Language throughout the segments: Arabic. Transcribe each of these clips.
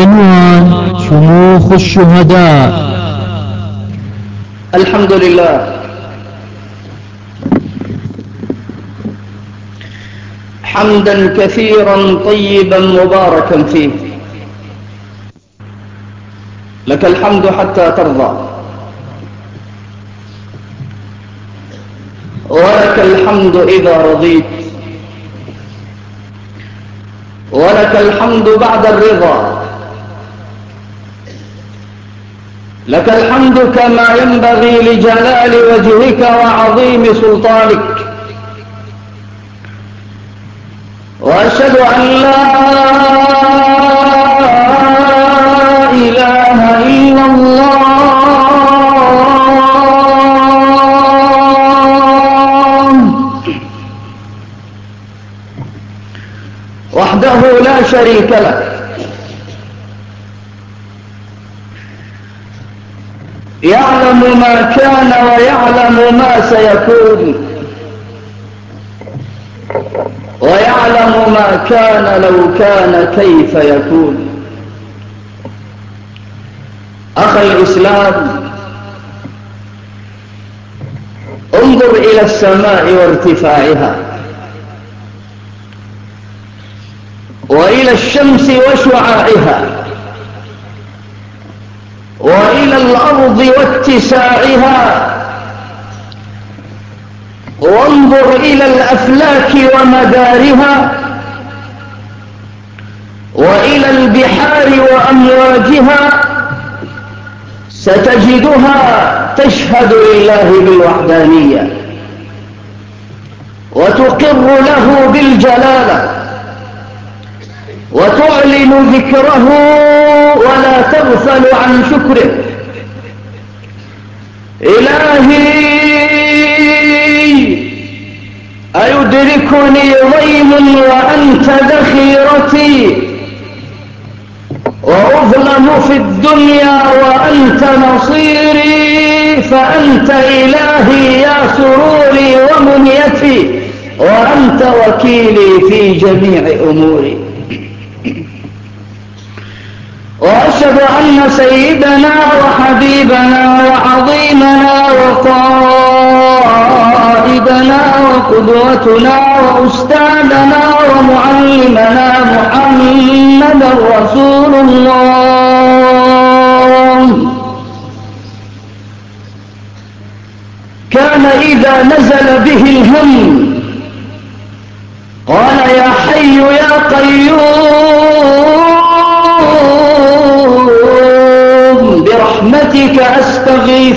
بعنوان شموخ الشهداء. الحمد لله حمدا كثيرا طيبا مباركا فيه، لك الحمد حتى ترضى، ولك الحمد إذا رضيت، ولك الحمد بعد الرضا، لك الحمد كما ينبغي لجلال وجهك وعظيم سلطانك. وأشهد أن لا إله إلا الله وحده لا شريك له، يعلم ما كان ويعلم ما سيكون، ويعلم ما كان لو كان كيف يكون. أخي الإسلام، انظر إلى السماء وارتفاعها، وإلى الشمس وشعاعها، وإلى الأرض واتساعها، وانظر إلى الأفلاك ومدارها، وإلى البحار وأمواجها، ستجدها تشهد لله بالوحدانية وتقر له بالجلالة وتعلن ذكره ولا تغفل عن شكره. إلهي أيدركني ضيم وأنت ذخيرتي، وأظلم في الدنيا وأنت نصيري، فأنت إلهي يا سروري ومنيتي، وأنت وكيلي في جميع أموري. وأشهد أن سيدنا وحبيبنا وعظيمنا وقائدنا وقدوتنا وأستاذنا ومعلمنا محمد رسول الله كان إذا نزل به الهم قال يا حي يا قيوم برحمتك أستغيث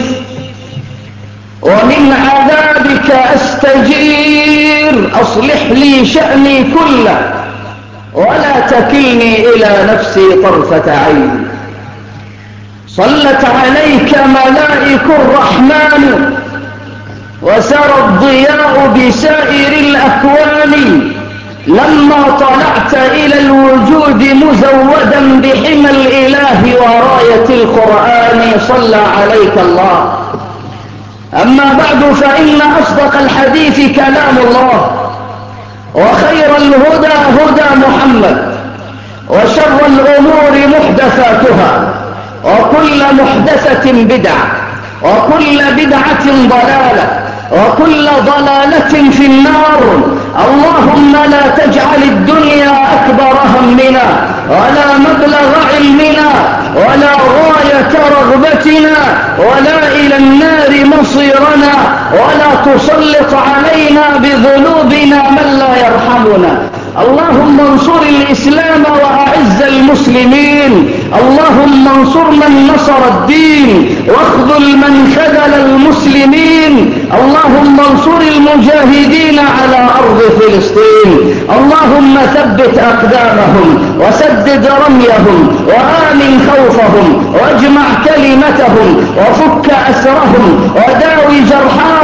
ومن عذابك أستجير، أصلح لي شأني كله ولا تكلني إلى نفسي طرفة عين. صلت عليك ملائك الرحمن وسرى الضياء بسائر الأكوان، لما طلعت إلى الوجود مزودا بحمى الإله وراية القرآن صلى عليك الله. أما بعد، فإن أصدق الحديث كلام الله، وخير الهدى هدى محمد، وشر الأمور محدثاتها، وكل محدثة بدعة، وكل بدعة ضلالة، وكل ضلالة في النار. اللهم لا تجعل الدنيا أكبر همنا ولا مبلغ علمنا ولا غاية رغبتنا ولا إلى النار مصيرنا، ولا تسلط علينا بذنوبنا من لا يرحمنا. اللهم انصر الإسلام وأعز المسلمين، اللهم انصر من نصر الدين واخذل من خذل المسلمين، اللهم انصر المجاهدين على أرض فلسطين، اللهم ثبت أقدامهم وسدد رميهم وآمن خوفهم واجمع كلمتهم وفك أسرهم وداوي جرحاهم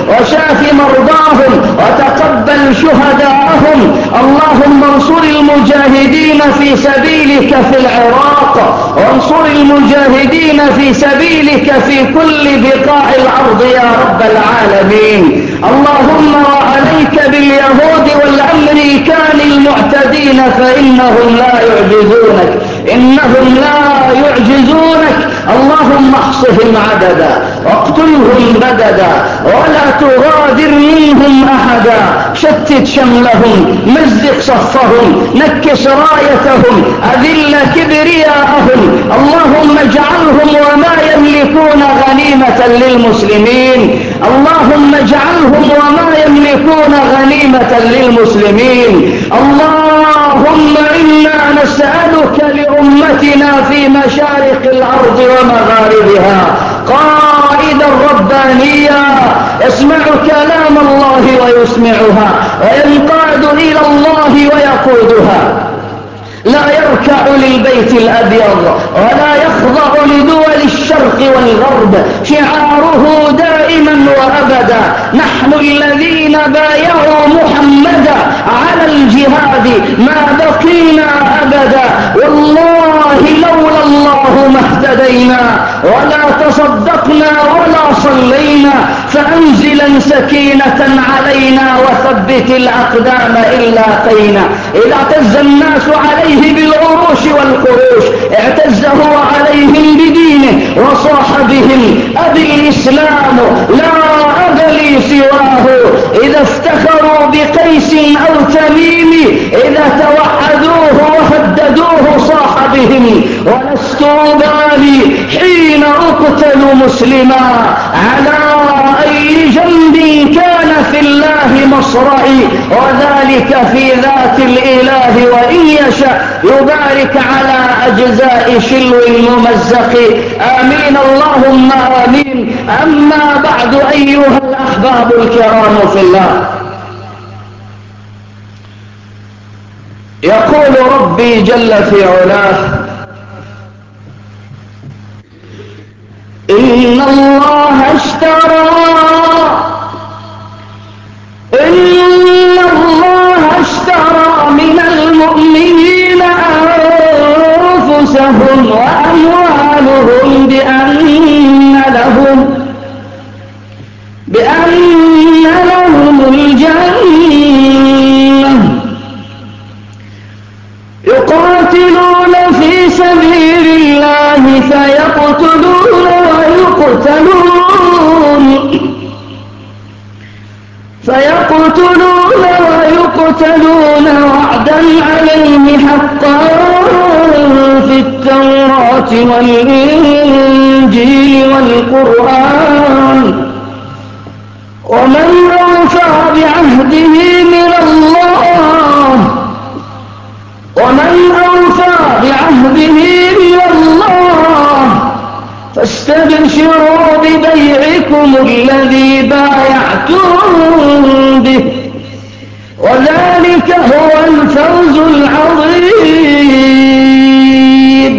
وشاف مرضاهم وتقبل شهداءهم. اللهم انصر المجاهدين في سبيلك في العراق، وانصر المجاهدين في سبيلك في كل بقاع الأرض يا رب العالمين. اللهم وعليك باليهود والأمريكان المعتدين فإنهم لا يعجزونك، إنهم لا يعجزونك. اللهم احصهم عددا واقتلهم بددا ولا تغادر منهم أحدا. شتت شملهم، مزق صفهم، نكس رايتهم، أذل كبرياءهم. اللهم اجعلهم وما يملكون غنيمة للمسلمين. اللهم اجعلهم وما يملكون غنيمة للمسلمين. اللهم إنا نسألك لأمتنا في مشارق الأرض ومغاربها قائدا ربانيا يسمع كلام الله ويسمعها، وينقاد إلى الله ويقودها، لا يركع للبيت الأبيض ولا يخضع لدول الشرق والغرب. شعاره دائما وأبدا: نحن الذين بايعوا محمدا على الجهاد ما بقينا أبدا. والله لولا الله ما اهتدينا ولا تصدقنا ولا صلينا. فأنزلا سكينة علينا وثبت الأقدام إن لاقينا. إذا اعتز الناس عليه بالعروش والقروش اعتز هو عليهم بدينه وصاح بهم: أبي الإسلام لا أب لي سواه. إذا افتخروا بقيس أو تميم إذا توعدوه وهددوه صاح بهم. ولست أبالي حين أقتل مسلما على أي جنب كان في الله مصرعي، وذلك في ذات الإله وإن يشاء يبارك على أجزاء شلو الممزق. آمين اللهم آمين. أما بعد أيها الأحباب الكرام في الله، يقول ربي جل في علاه: إن الله اشترى من المؤمنين أنفسهم وأموالهم بأن لهم الجنة يقاتلون في سبيل الله فيقتلون ويقتلون وعدا عليه حقا في التوراة والإنجيل والقرآن. ومن أوفى بعهده من الله فاستبشروا ببيعكم الذي بايعتم به، وذلك هو الفوز العظيم.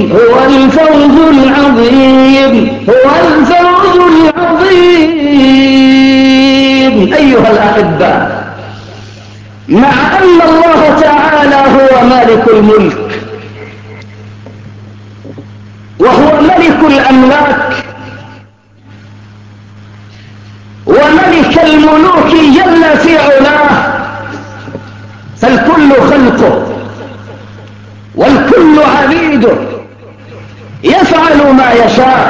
أيها الأحبة، مع أن الله تعالى هو مالك الملك وهو ملك الأملاك وملك الملوك جل في علاه، فالكل خلقه والكل عبيده، يفعل ما يشاء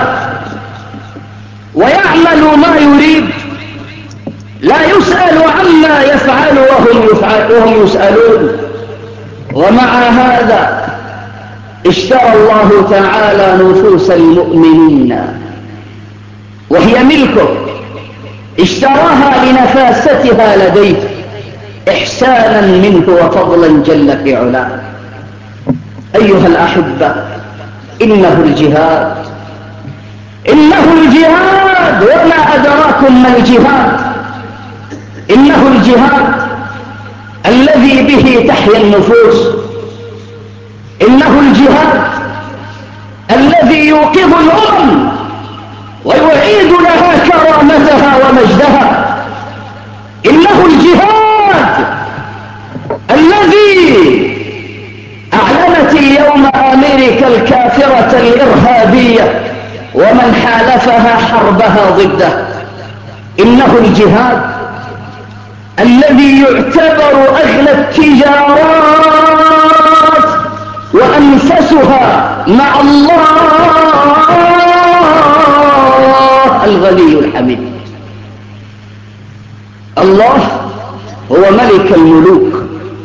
ويعمل ما يريد، لا يسأل عما يفعل وهم يسألون. ومع هذا اشترى الله تعالى نفوس المؤمنين وهي ملكه، اشتراها لنفاستها لديه إحسانا منه وفضلا جل في علاه. أيها الأحبة، إنه الجهاد وما أدراكم ما الجهاد. إنه الجهاد الذي به تحيا النفوس، إنه الجهاد الذي يوقظ الأمم ويعيد لها كرامتها ومجدها. إنه الجهاد الذي أعلنت اليوم أمريكا الكافرة الإرهابية ومن حالفها حربها ضده. إنه الجهاد الذي يعتبر أغلى التجارات وأنفسها مع الله الغني الحميد. الله هو ملك الملوك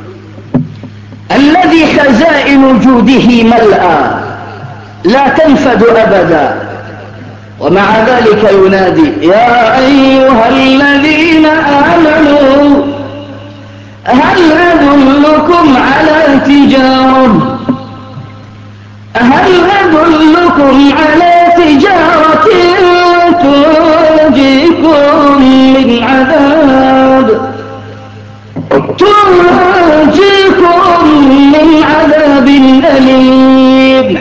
الذي خزائن جوده ملأى لا تنفد أبدا، ومع ذلك ينادي: يا أيها الذين آمنوا هل أدلكم على تجارة تنجيكم من عذاب أليم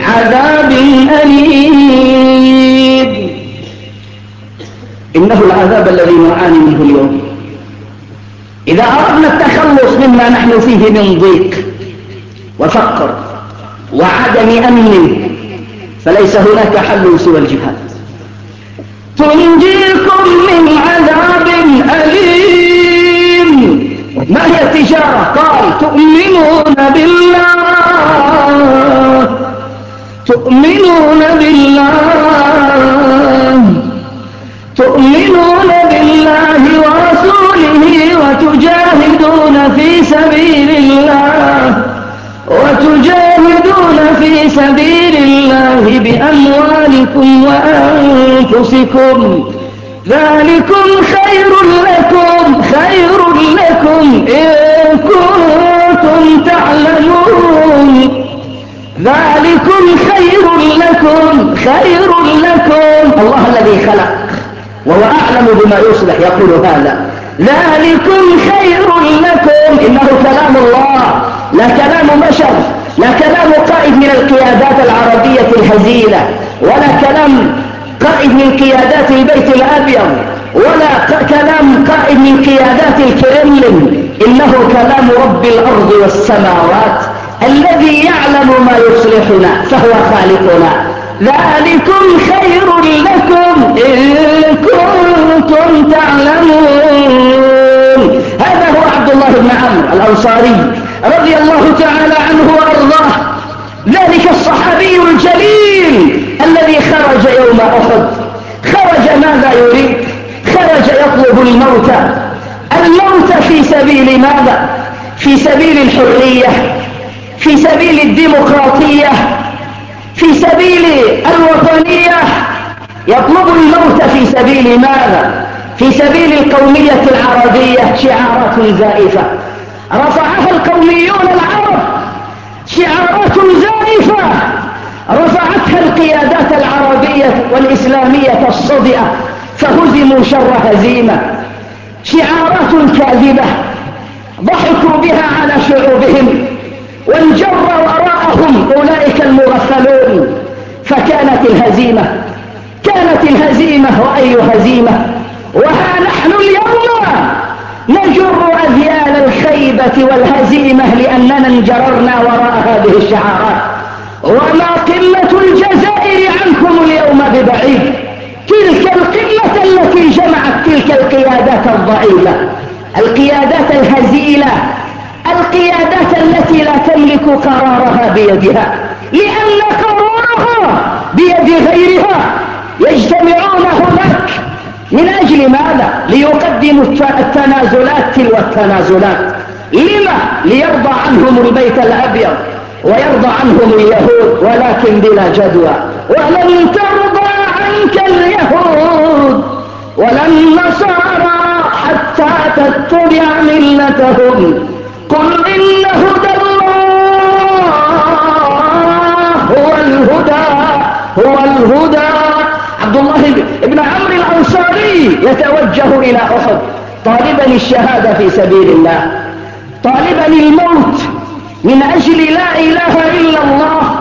إنه العذاب الذي نعاني منه اليوم. إذا أردنا التخلص مما نحن فيه من ضيق وفقر وعدم أمن فليس هناك حل سوى الجهاد. تنجيكم من عذاب أليم. ما هي التجارة؟ قال: تؤمنون بالله ورسوله وتجاهدون في سبيل الله بأموالكم وأنفسكم ذلكم خير لكم إن كنتم تعلمون. ذلكم خير لكم. الله الذي خلق وهو أعلم بما يصلح يقول هذا: ذلكم خير لكم. إنه كلام الله لا كلام بشر، لا كلام قائد من القيادات العربية الهزيلة، ولا كلام قائد من قيادات البيت الأبيض، ولا كلام قائد من قيادات الكرملين. إنه كلام رب الأرض والسماوات الذي يعلم ما يصلحنا فهو خالقنا. ذلكم خير لكم إن كنتم تعلمون. هذا هو عبد الله بن عمرو الأنصاري رضي الله تعالى عنه وأرضاه، ذلك الصحابي الجليل الذي خرج يوم أحد. خرج ماذا يريد؟ خرج يطلب الموت في سبيل ماذا؟ في سبيل الحرية، في سبيل الديمقراطية، في سبيل الوطنية. يطلب الموت في سبيل ماذا؟ في سبيل القومية العربية. شعارات زائفة رفعها القوميون العرب، شعارات زائفة رفعتها القيادات العربية والإسلامية الصدئة فهزموا شر هزيمة. شعارات كاذبة ضحكوا بها على شعوبهم وانجر وراءهم أولئك المغفلون، فكانت الهزيمة وأي هزيمة. وها نحن اليوم نجر أذيال الخيبة والهزيمة لأننا انجررنا وراء هذه الشعارات. وما قلة الجزائر عنكم اليوم ببعيد. تلك القلة التي جمعت تلك القيادات الضعيفة، القيادات الهزيلة، القيادات التي لا تملك قرارها بيدها، لأن قرارها بيد غيرها. يجتمعون هناك من أجل ماذا؟ ليقدموا التنازلات تلو التنازلات. لما؟ ليرضى عنهم البيت الأبيض ويرضى عنهم اليهود، ولكن بلا جدوى. ولن ترضى عنك اليهود ولا النصارى حتى تتبع ملتهم، قل إن هدى الله هو الهدى. عبد الله بن عمرو الأنصاري يتوجه إلى أحد طالبا الشهادة في سبيل الله، طالبا الموت من أجل لا إله إلا الله،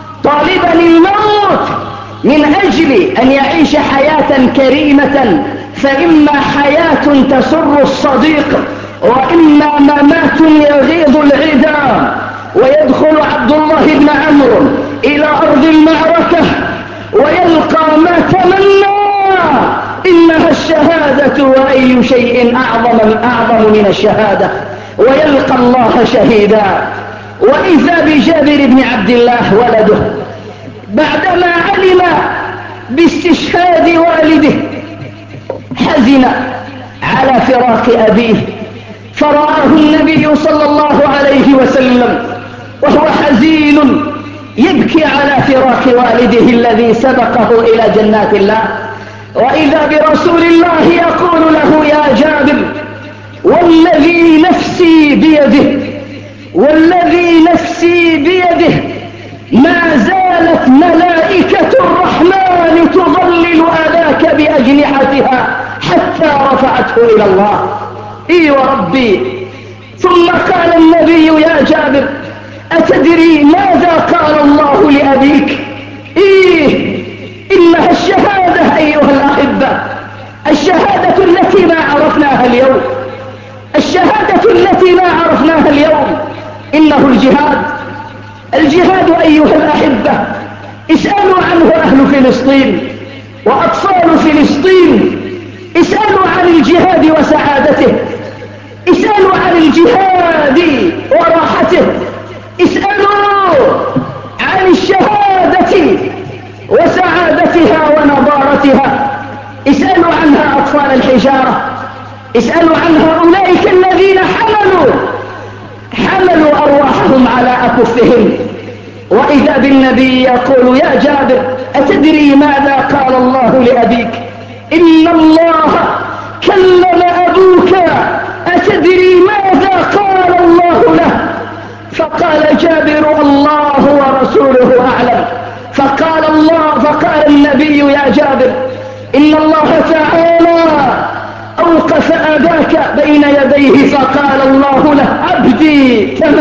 طالبا الموت من أجل أن يعيش حياة كريمة فإما حياة تسر الصديق وإما ممات يغيظ العدا. ويدخل عبد الله بن عمرو إلى أرض المعركة ويلقى ما تمنى، إنها الشهادة وأي شيء أعظم من الشهادة، ويلقى الله شهيدا. وإذا بجابر بن عبد الله ولده بعدما علم باستشهاد والده حزن على فراق أبيه، فرآه النبي صلى الله عليه وسلم وهو حزين يبكي على فراق والده الذي سبقه إلى جنات الله، وإذا برسول الله يقول له: يا جابر، والذي نفسي بيده والذي نفسي بيده ما زالت ملائكة الرحمن تظلل أباك بأجنحتها حتى رفعته إلى الله. إي وربي. ثم قال النبي: يا جابر، أتدري ماذا قال الله لأبيك؟ إيه، إنها الشهادة أيها الأحبة، الشهادة التي ما عرفناها اليوم، الشهادة التي ما عرفناها اليوم إنه الجهاد. الجهاد أيها الأحبة اسألوا عنه أهل فلسطين وأطفال فلسطين، اسألوا عن الجهاد وسعادته، اسألوا عن الجهاد وراحته، اسألوا عن الشهادة وسعادتها ونضارتها، اسألوا عنها أطفال الحجارة، اسألوا عنها أولئك الذين حملوا أرواحهم على أكفهم. وإذا بالنبي يقول: يا جابر، أتدري ماذا قال الله لأبيك؟ إن الله كلم أبوك، أتدري ماذا قال الله له؟ فقال جابر: الله ورسوله أعلم. فقال النبي: يا جابر، إن الله تعالى أوقف أباك بين يديه فقال الله له: عبدي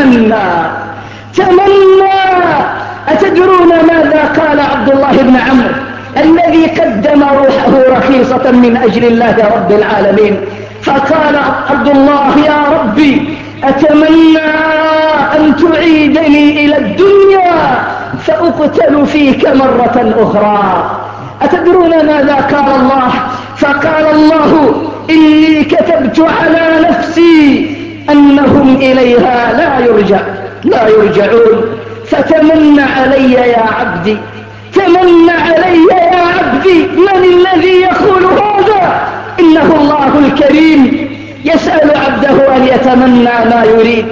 تمنى. أتدرون ماذا قال عبد الله بن عمرو الذي قدم روحه رخيصة من أجل الله رب العالمين؟ فقال عبد الله: يا ربي، أتمنى أن تعيدني إلى الدنيا فأقتل فيك مرة أخرى. أتدرون ماذا قال الله؟ فقال الله: إني كتبت على نفسي أنهم إليها لا يرجعون، فتمنى علي يا عبدي، تمنى علي يا عبدي. من الذي يقول هذا؟ إنه الله الكريم يسأل عبده أن يتمنى ما يريد.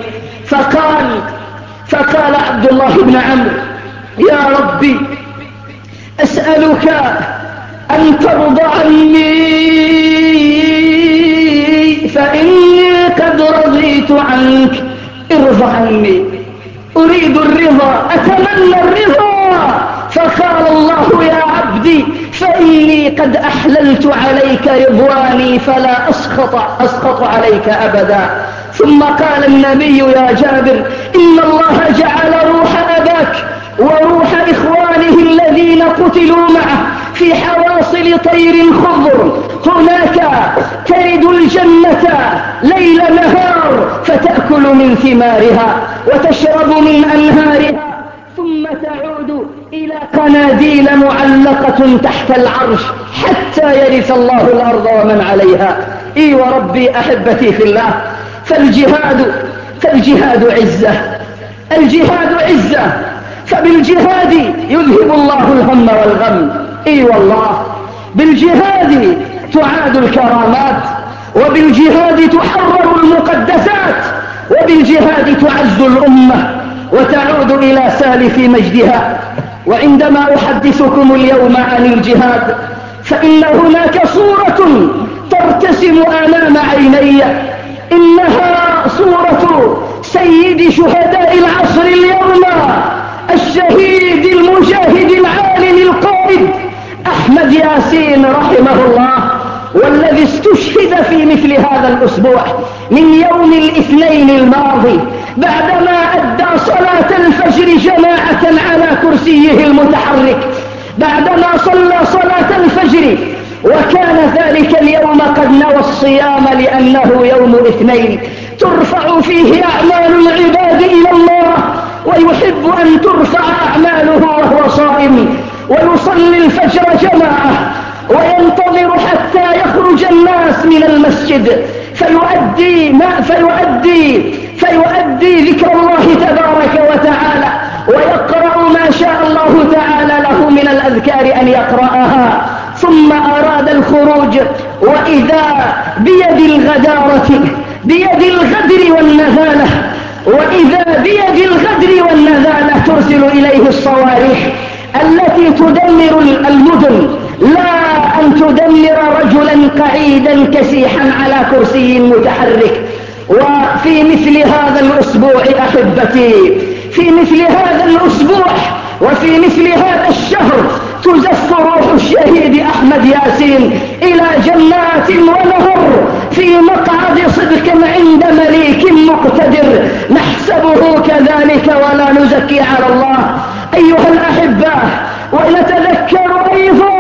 فقال عبد الله بن عمرو: يا ربي، أسألك أن ترضى عني فإني قد رضيت عنك، ارضى عني، أريد الرضا، أتمنى الرضا. فقال الله: يا عبدي، فإني قد أحللت عليك رضواني فلا أسخط عليك أبدا. ثم قال النبي: يا جابر، إن الله جعل روح أباك وروح إخوانه الذين قتلوا معه في حواصل طير خضر، هناك ترد الجنة ليل نهار، فتأكل من ثمارها وتشرب من أنهارها، ثم تعود إلى قناديل معلقة تحت العرش حتى يرث الله الأرض ومن عليها. إي وربي أحبتي في الله، فالجهاد عزة، الجهاد عزة، فبالجهاد يذهب الله الهم والغم. إي والله، بالجهاد تعاد الكرامات، وبالجهاد تحرر المقدسات، وبالجهاد تعز الأمة وتعود إلى سالف مجدها. وعندما أحدثكم اليوم عن الجهاد فإن هناك صورة ترتسم أمام عيني، إنها صورة سيد شهداء العصر اليوم، الشهيد المجاهد العالم القائد أحمد ياسين رحمه الله، والذي استشهد في مثل هذا الأسبوع من يوم الاثنين الماضي بعدما أدى صلاة الفجر جماعة على كرسيه المتحرك، بعدما صلى صلاة الفجر وكان ذلك اليوم قد نوى الصيام لأنه يوم اثنين ترفع فيه أعمال العباد إلى الله، ويحب أن ترفع أعماله وهو صائم، ويصلي الفجر جماعة، وينتظر حتى يخرج الناس من المسجد فيؤدي ذكر الله تبارك وتعالى، ويقرأ ما شاء الله تعالى له من الأذكار أن يقرأها، ثم أراد الخروج وإذا بيد الغدارة، بيد الغدر والنذالة، وإذا بيد الغدر والنذالة ترسل إليه الصواريخ التي تدمر المدن، لا أن تدمر رجلا قعيدا كسيحا على كرسي متحرك. وفي مثل هذا الأسبوع أحبتي، في مثل هذا الأسبوع وفي مثل هذا الشهر تزف روح الشهيد أحمد ياسين إلى جنات ونهر في مقعد صدق عند مليك مقتدر، نحسبه كذلك ولا نزكي على الله. أيها الأحباء، ونتذكر أيضا